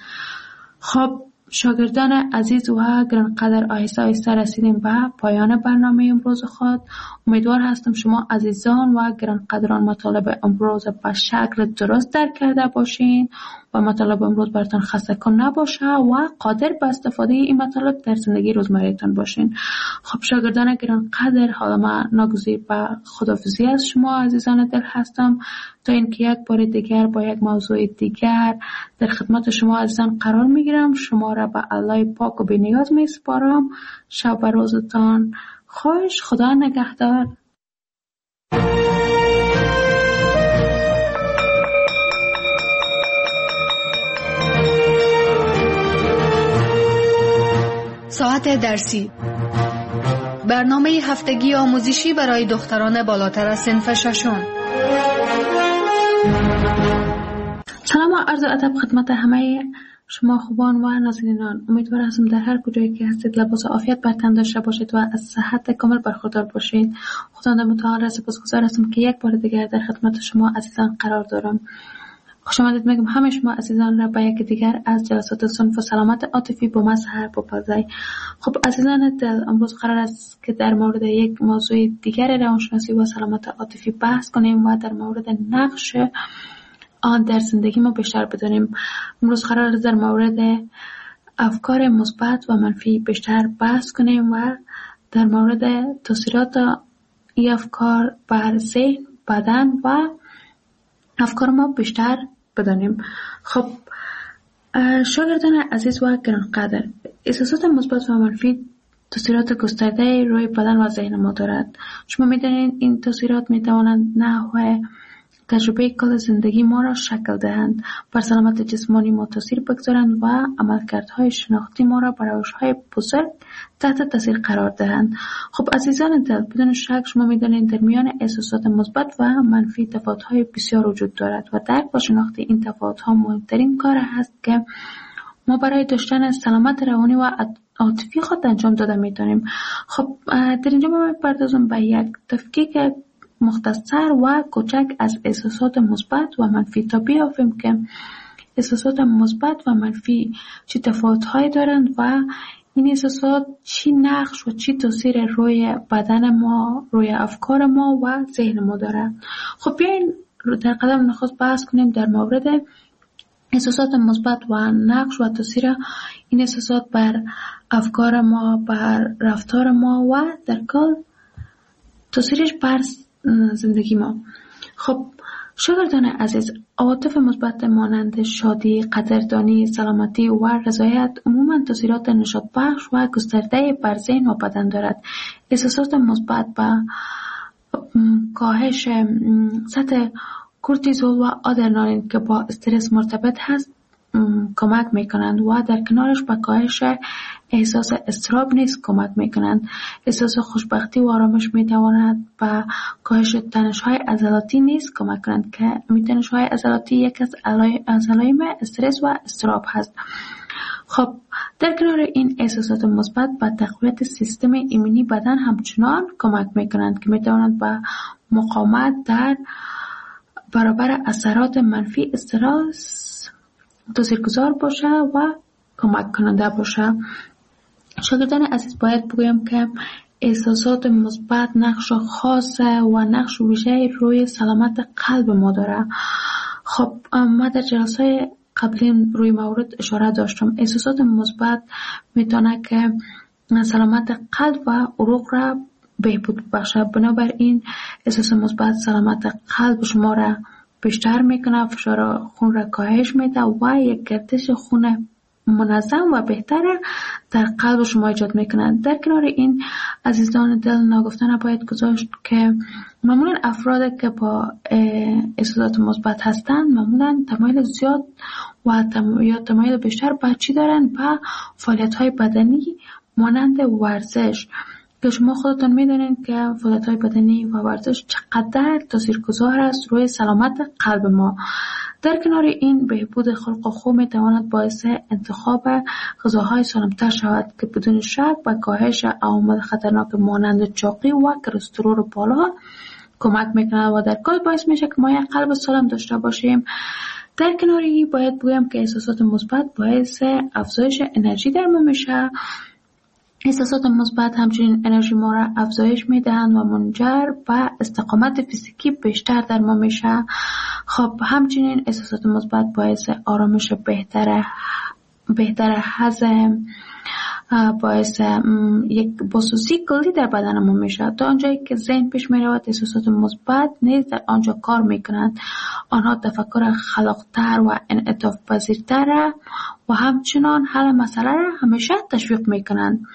خب شاگردان عزیز و گرانقدر، آهسته آهسته رسیدیم به پایان برنامه امروز خود. امیدوار هستم شما عزیزان و گرانقدران مطالب امروز به شکل درست درک کرده باشین و مطالب امروز براتون خسته کن نباشه و قادر به استفاده این مطالب در زندگی روزمره‌تان باشین. خب شاگردان گرانقدر، حالا من ناگزیر به خداحافظی از شما عزیزان دل هستم تا اینکه یک بار دیگر با یک موضوع دیگر در خدمت شما عزیزان قرار میگیرم. شما را به الله پاک و بی‌نیاز میسپارم. شب و روزتان خوش. خدا نگهدار. ساعت درسی، برنامه هفتگی آموزشی برای دختران بالاتر از صنف ششم. سلام و عرض ادب خدمت همه شما خوبان و نازنینان، امیدوار هستم در هر کجایی که هستید لباس عافیت بر تن داشته باشید و از صحت کامل برخوردار باشید. خداوند متعال را سپاسگزار هستم که یک بار دیگر در خدمت شما عزیزان قرار دارم. خوش آمدید میگم همه شما عزیزان را به یک دیگر از جلسات صنف سلامت عاطفی با من سحر بپردازید. خب عزیزان دل، امروز قرار است که در مورد یک موضوع دیگر روانشناسی و سلامت عاطفی بحث کنیم و در مورد نقش آن در زندگی ما بیشتر بدانیم. امروز قرار است در مورد افکار مثبت و منفی بیشتر بحث کنیم و در مورد تاثیرات این افکار بر ذهن، بدن و افکار ما بیشتر بدانیم. خب شاگردان عزیز و گرانقدر، احساسات مثبت و منفی تاثیرات گسترده روی بدن و ذهن ما دارد. شما می‌دانید این تاثیرات می‌توانند نحو تجربه کل زندگی ما را شکل دهند، بر سلامت جسمانی ما تاثیر بگذارند و عملکردهای شناختی ما را بر روش‌های بزرگ تحت تاثیر قرار دهند. خب عزیزان دل، بدون شک شما می‌دانید در میان احساسات مثبت و منفی تفاوت‌های بسیار وجود دارد و درک و شناخت این تفاوت‌ها مهمترین کار است که ما برای داشتن سلامت روانی و عاطفی خود انجام داده می‌دانیم. خب در اینجا ما می‌پردازم به یک تفکیک مختصر و کوچک از احساسات مثبت و منفی تا بیافیم که احساسات مثبت و منفی چه تفاوت‌هایی دارند و این احساسات چی نقش و چی تاثیر روی بدن ما، روی افکار ما و ذهن ما دارند. خب بیاین در قدم نخست بحث کنیم در مورد احساسات مثبت و نقش و تاثیر این احساسات بر افکار ما، بر رفتار ما و در کل تاثیرش بر زندگی ما. خب شاگردان عزیز، عواطف مثبت مانند شادی، قدردانی، سلامتی و رضایت عموما تاثیرات نشاط بخش و گسترده بر ذهن و بدن دارد. احساسات مثبت به کاهش سطح کورتیزول و آدرنالین که با استرس مرتبط هست کمک میکنند و در کنارش به کاهش احساس اضطراب نیز کمک میکنند. احساس خوشبختی و آرامش میتواند به کاهش تنش‌های عضلاتی نیز کمک کنند که تنش‌های عضلاتی یک از علائم استرس و اضطراب هست. خب در کنار این احساسات مثبت به تقویت سیستم ایمنی بدن همچنان کمک میکنند که میتواند به مقاومت در برابر اثرات منفی استرس تاثیرگذار باشه و کمک کننده باشه. شاگردان عزیز، باید بگویم که احساسات مثبت نقش خاص و نقش ویژه روی سلامت قلب ما داره. خب ما در جلسه قبلی روی مورد اشاره داشتم. احساسات مثبت میتونه که سلامت قلب و عروق را بهبود بخشه. بنابراین احساس مثبت سلامت قلب شما را بیشتر میکنه، فشار خون را کاهش میده و یک گردش خون منظم و بهتر در قلب شما ایجاد میکنه. در کنار این عزیزان دل، ناگفتن باید گذاشت که معمولا افراد که با احساسات مثبت هستند معمولا تمایل زیاد و یا تمایل بیشتر به چی دارن؟ به فعالیت های بدنی مانند ورزش، که شما خودتان میدونید که فعالیت‌های بدنی و ورزش چقدر تاثیرگذار است روی سلامت قلب ما. در کنار این بهبود خلق و خو میتواند باعث انتخاب غذاهای سالم‌تر شود که بدون شک به کاهش عوامل خطرناک مانند چاقی و کلسترول بالا کمک میکنه و در کل باعث میشه که ما یک قلب سالم داشته باشیم. در کنار این باید بگویم که احساسات مثبت باعث افزایش انرژی در ما میشه. احساسات مثبت همچنین انرژی ما را افزایش میدهند و منجر به استقامت فیزیکی بیشتر در ما میشه. خب همچنین احساسات مثبت باعث آرامش بهتر بهتر هضم، باعث یک بسوزی کلی در بدن ما میشه. تا آنجایی که ذهن پیش میرود، احساسات مثبت نیز در آنجا کار میکنند. آنها تفکر خلاقتر و انعطاف پذیرتر و همچنان حل مسئله را همیشه تشویق میکنند.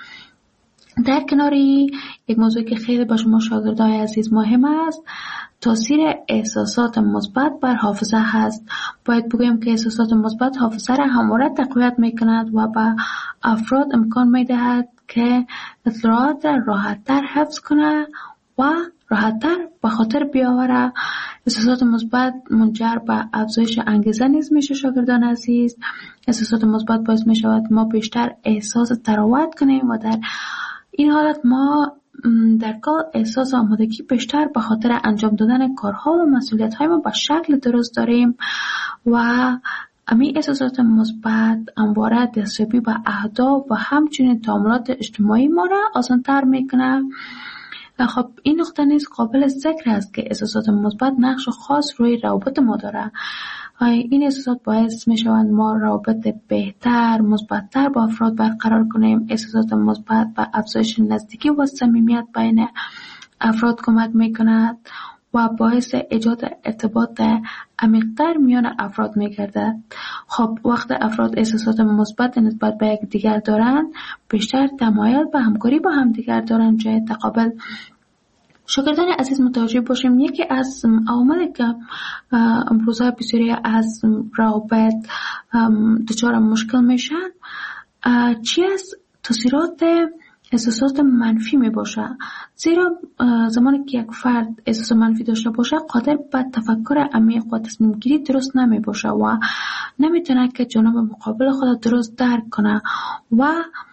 در کناری یک موضوع که خیلی با شما شاگردای عزیز مهم است، تاثیر احساسات مثبت بر حافظه هست. باید بگویم که احساسات مثبت حافظه را همواره تقویت میکند و به افراد امکان میدهد که اطلاعات را راحت‌تر حفظ کنه و راحت‌تر به خاطر بیاوره. احساسات مثبت منجر به افزایش انگیزه نیز میشه شاگردان عزیز. احساسات مثبت باعث میشود ما بیشتر احساس تراوت کنیم و در این حالت ما در کار احساس آمادگی بیشتر به خاطر انجام دادن کارها و مسئولیت‌های ما به شکل درست داریم و امی احساسات مثبت همواره دستیابی به اهداف و همچنین تعاملات اجتماعی ما را آسان‌تر میکنه. خب این نقطه نیز قابل ذکر است که احساسات مثبت نقش خاص روی روابط ما داره. این احساسات باعث میشوند ما روابط بهتر، مثبت‌تر با افراد برقرار کنیم. احساسات مثبت به افزایش نزدیکی و صمیمیت بین افراد کمک میکند و باعث ایجاد ارتباط عمیق‌تر میان افراد میگردد. خب وقت افراد احساسات مثبت نسبت به یک دیگر دارند، بیشتر تمایل به همکاری با هم دیگر دارند جای تقابل. شاگردان عزیز متوجه باشیم یکی از عواملی که امروزها بسیاری از روابط دچار مشکل میشن چی است؟ تاثیرات احساسات منفی می باشه. زیرا زمانی که یک فرد احساس منفی داشته باشه قادر به تفکر عمیق و تصمیم گیری درست نمی باشه و نمیتونه که جانب مقابل خود درست درک کنه و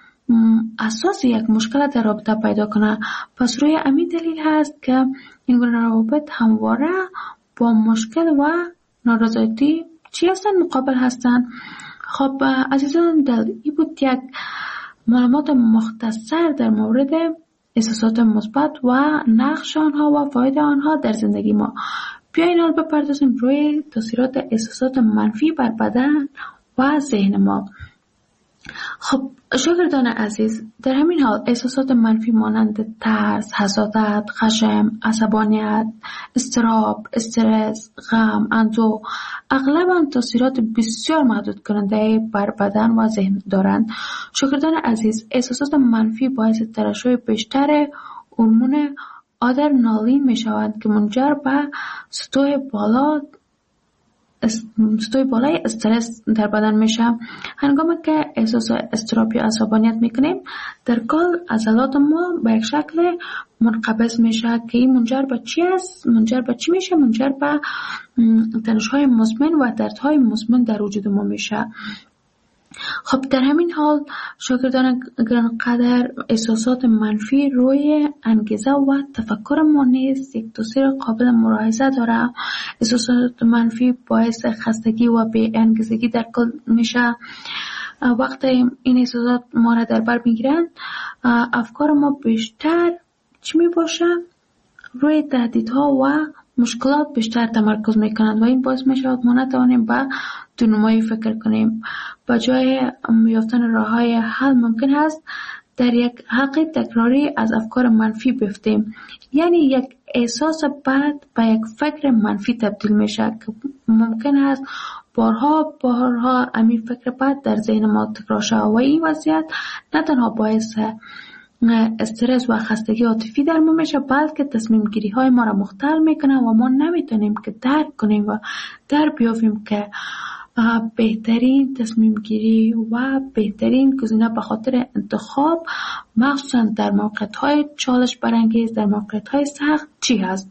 اساس یک مشکل در رابطه پیدا کنه. پس روی همین دلیل هست که این گونه روابط همواره با مشکل و نارضایتی چی هستن؟ مقابل هستن. خب عزیزان دل این بود یک معلومات مختصر در مورد احساسات مثبت و نقش آنها و فایده آنها در زندگی ما. بیایید حال بپردازیم روی تاثیرات احساسات منفی بر بدن و ذهن ما. خب شاگردان عزیز در همین حال احساسات منفی مانند ترس، حسادت، خشم، عصبانیت، اضطراب، استرس، غم، اندوه اغلباً تاثیرات بسیار محدود کننده بر بدن و ذهن دارند. شاگردان عزیز احساسات منفی باعث ترشح بیشتر هورمون آدرنالین می شوند که منجر به سطوح بالا سطوح بالای استرس در بدن میشه. هنگامی که احساس اضطراب یا عصبانیت میکنیم در کل عضلات ما به یک شکل منقبض میشه که این منجر به چی است؟ منجر به چی میشه؟ منجر به تنش‌های مزمن و دردهای مزمن در وجود ما میشه. خب در همین حال شاگردان گرانقدر احساسات منفی روی انگیزه و تفکر ما نیز یک تاثیر قابل ملاحظه داره. احساسات منفی باعث خستگی و بی انگیزگی در کل میشه. وقتی این احساسات ما را در بر میگیرند افکار ما بیشتر چی می باشه؟ روی تهدیدها و مشکلات بیشتر تمرکز میکنند و این باعث میشود ما نتوانیم به دونمایی فکر کنیم. با جای یافتن راههای حل ممکن است در یک حق تکراری از افکار منفی بیفتیم. یعنی یک احساس بد به یک فکر منفی تبدیل میشه که ممکن است بارها بارها همین فکر بد در ذهن ما تکرار شود و این وضعیت نه تنها باعث استرس و خستگی عاطفی در ما میشه بلکه تصمیم گیری های ما را مختل میکنه و ما نمیتونیم که درک کنیم و در بیافیم که بهترین تصمیم گیری و بهترین گزینه به خاطر انتخاب مخصوصا در موقعیت های چالش برانگیز، در موقعیت های سخت چی هست.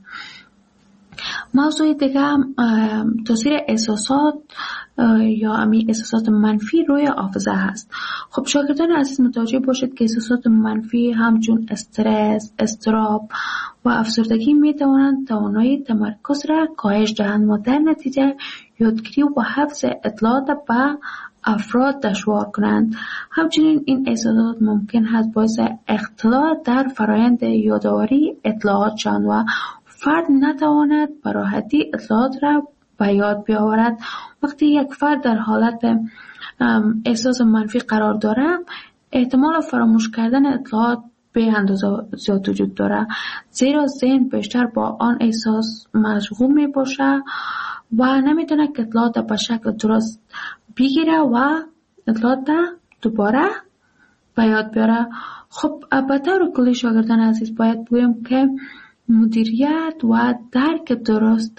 موضوع دیگه هم تاثیر احساسات یا امی احساسات منفی روی حافظه هست. خب شاگردان عزیز متوجه باشید که احساسات منفی همچون استرس، اضطراب و افسردگی می توانند توانایی تمرکز را کاهش دهند و در نتیجه یادگیری و حفظ اطلاعات به افراد دشوار کنند. همچنین این احساسات ممکن است باعث اختلال در فرایند یادآوری اطلاعات شوند و فرد نتواند به راحتی اطلاعات را به یاد بیاورد. وقتی یک فرد در حالت احساس منفی قرار دارد احتمال فراموش کردن اطلاعات به اندازه زیاد وجود دارد زیرا ذهن بیشتر با آن احساس مشغول می باشه و نمیتونه که اطلاعات به شکل درست بگیره و اطلاعات دوباره به یاد بیاره. خب به طور کلی شاگردان عزیز باید بگویم که مدیریت و درک درست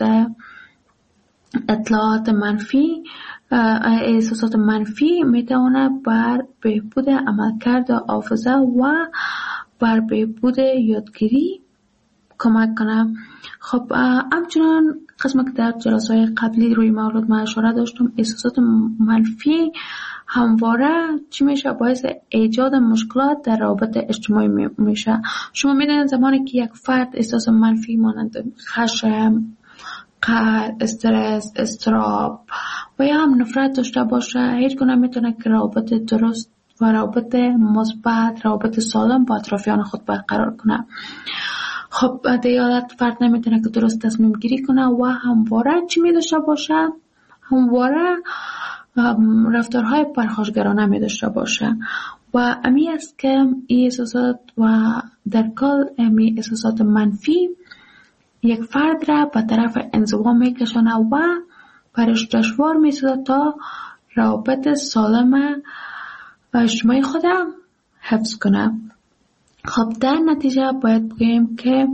اطلاعات منفی احساسات منفی میتونه بر بهبود عملکرد حافظه و بر بهبود یادگیری کمک کنه. خب همچنان قسمت که در جلسه‌های قبلی روی مورد ما اشاره داشتم، احساسات منفی همواره چی میشه؟ باعث ایجاد مشکلات در روابط اجتماعی میشه. شما میدونید زمانی که یک فرد احساس منفی مانند خشم، قهر، استرس، اضطراب و یا هم نفرت داشته باشه، هیچ گونه میتونه که روابط درست و روابط مثبت، روابط سالم با اطرافیان خود برقرار کنه. خب در این حالت فرد نمیتونه که درست تصمیم گیری کنه و همواره چی می داشته باشه؟ همواره رفتارهای پرخاشگرانه می داشته باشه و امی است که این احساسات و در کل امی احساسات منفی یک فرد را به طرف انزوا می کشانه و برش دشوار می سازد تا روابط سالم اجتماعی خودم حفظ کنه. خب در نتیجه باید بگیم که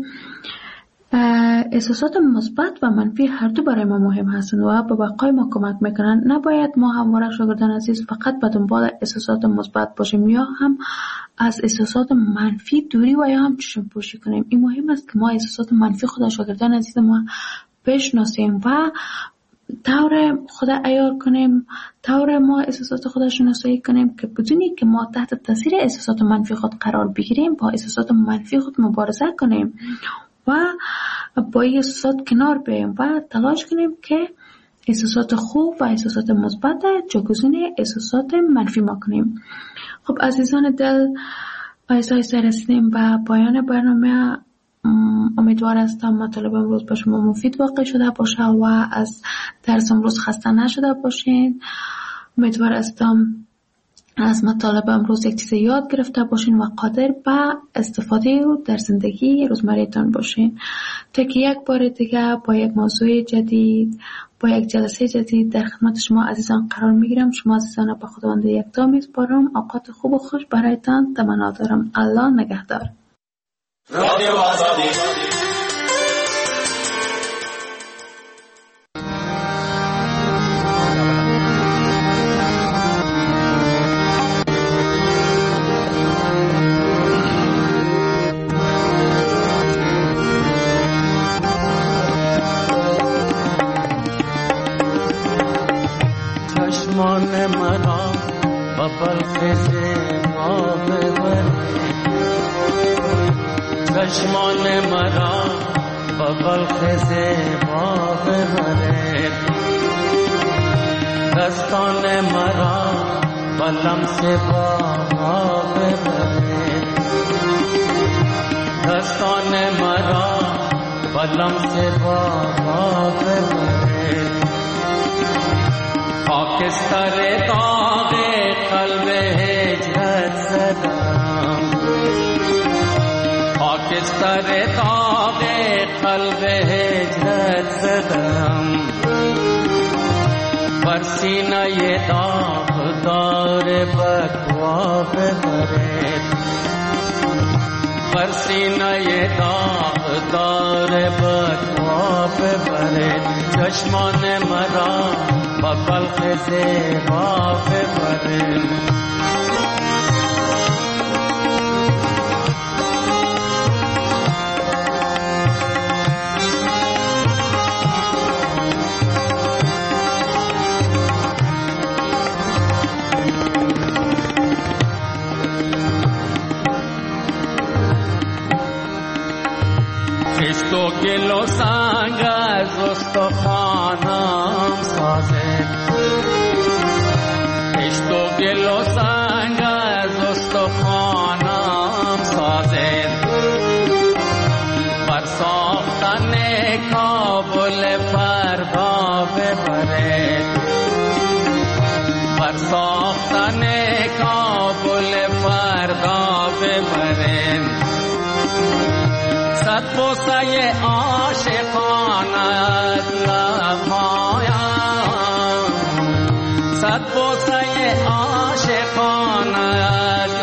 احساسات مثبت و منفی هر دو برای ما مهم هستند و به بقای ما کمک میکنن. نباید ما همواره شاگردان عزیز فقط به دنبال احساسات مثبت باشیم یا هم از احساسات منفی دوری و یا هم چشم پوشی کنیم. این مهم است که ما احساسات منفی خود شاگردان عزیز ما بشناسیم و طور خود عیار کنیم، طور ما احساسات خود شناسایی کنیم که بدونی که ما تحت تاثیر احساسات منفی خود قرار بگیریم، با احساسات منفی خود مبارزه کنیم و با احساسات کنار بیاییم و تلاش کنیم که احساسات خوب و احساسات مثبت جایگزین احساسات منفی ما کنیم. خب عزیزان دل، آیسته آیسته رسیدیم به پایان برنامه. امیدوار هستم مطالب امروز به شما مفید واقع شده باشه و از درس امروز خسته نشده باشین. امیدوار هستم از مطالب امروز یک چیز یاد گرفته باشین و قادر به استفاده و در زندگی روزمره‌تان باشین. تا که یک بار دیگه با یک موضوع جدید، با یک جلسه جدید در خدمت شما عزیزان قرار میگیرم. شما عزیزان به خداوند یکتا میسپارم. اوقات خوب و خوش برایتان تمنا دارم. الله نگهدار. رادیو آزادی. چشمان مرا با بلخز آب بر، چشمان مرا با بلخز آب بر، دستان مرا با لمس آب بر، دستان مرا با لمس آب بر، خاکستر داغ قلب هجرت زدم، خاکستر داغ قلب هجرت زدم، بر سینه داغدار بکوا ببرد، بر سینه داغدار بکوا ببرد، چشمان مرا با بلخز آب ببرد. خشت و گل و سنگ از استخوانم سازد، خشت و گل و سنگ از استخوانم سازد، بر ساختن کابل فردا ببرد، بر ساختن کابل فردا ببرد، صد بوسه عاشقانت لبهایم، صد بوسه عاشقانت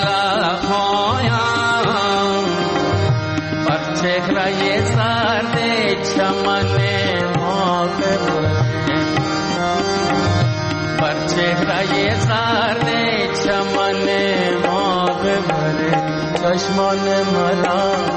لبهایم، بر چهره زرد چمن ما ببرد، بر چهره زرد چمن ما ببرد، چشمان مرا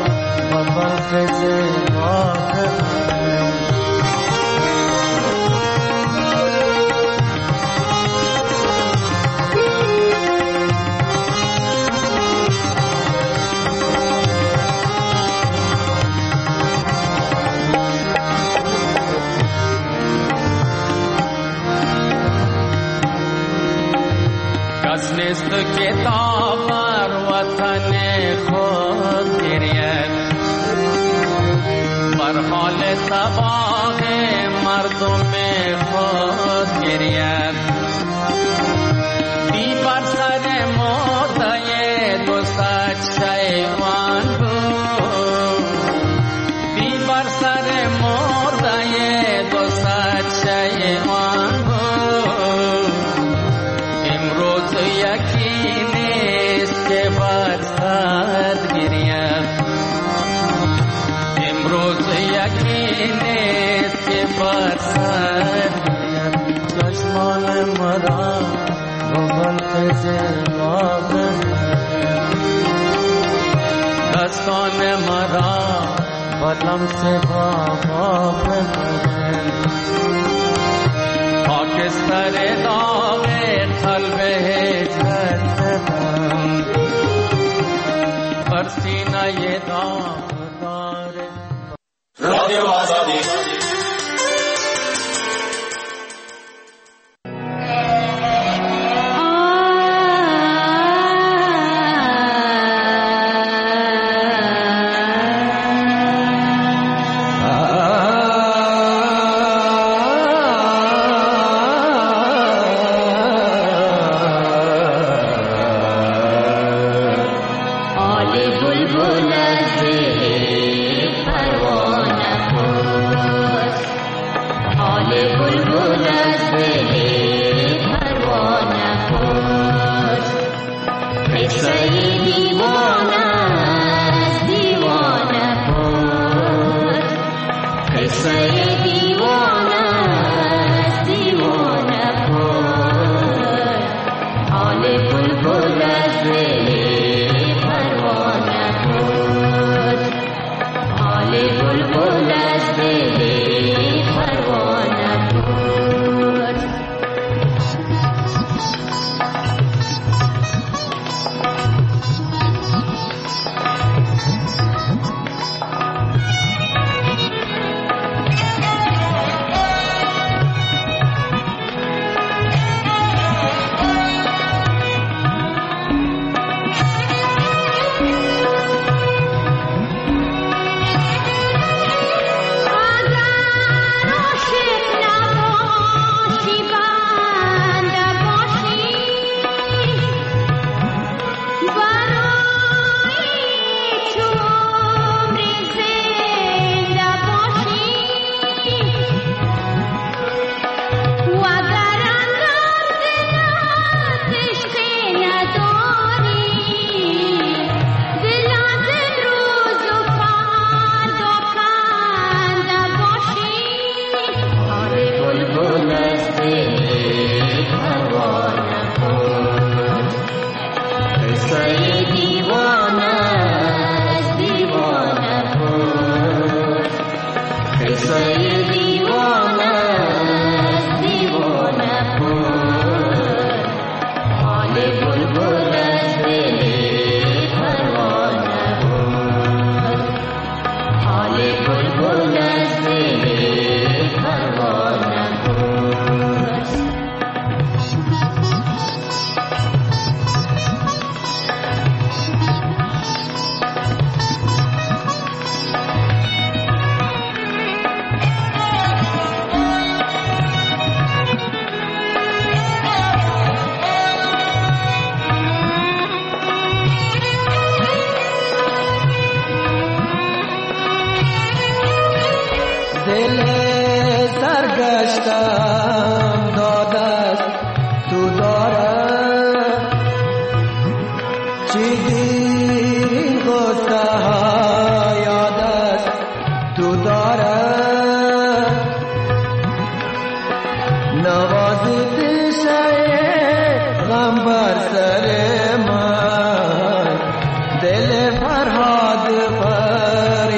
دل فرهاد پر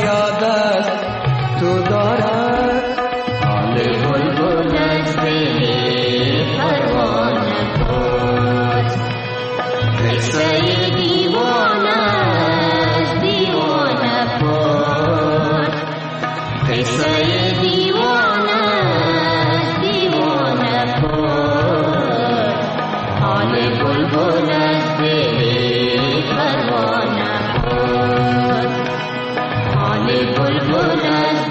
بلبل از دل پروا نکن، حال بلبل از